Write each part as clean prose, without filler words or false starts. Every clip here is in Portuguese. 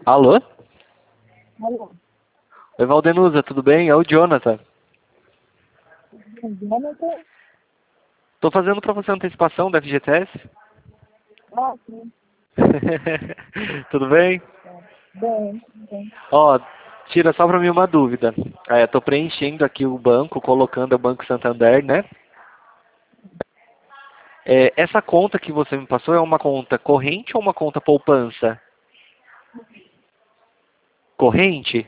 Alô? Alô, Oi, Valdenusa, tudo bem? É o Jonathan. Jonathan? Tô fazendo pra você a antecipação da FGTS. Ah, sim. Tudo bem? Bem, bem. Ó, tira só pra mim uma dúvida. Tô preenchendo aqui o banco, colocando o Banco Santander, né? Essa conta que você me passou é uma conta corrente ou uma conta poupança? Corrente?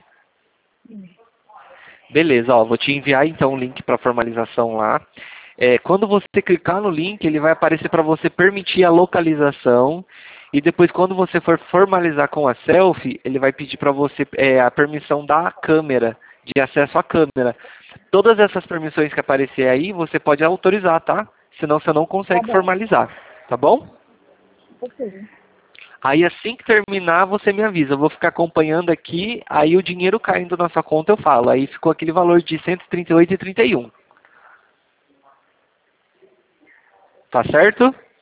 Beleza, ó, vou te enviar então o link para formalização lá. Quando você clicar no link, ele vai aparecer para você permitir a localização. E depois, quando você for formalizar com a selfie, ele vai pedir para você a permissão da câmera, de acesso à câmera. Todas essas permissões que aparecer aí, você pode autorizar, tá? Senão você não Tá consegue bom. formalizar, tá bom? Ok. Aí assim que terminar, você me avisa. Eu vou ficar acompanhando aqui, aí o dinheiro caindo na sua conta eu falo. Aí ficou aquele valor de 138,31. Tá certo?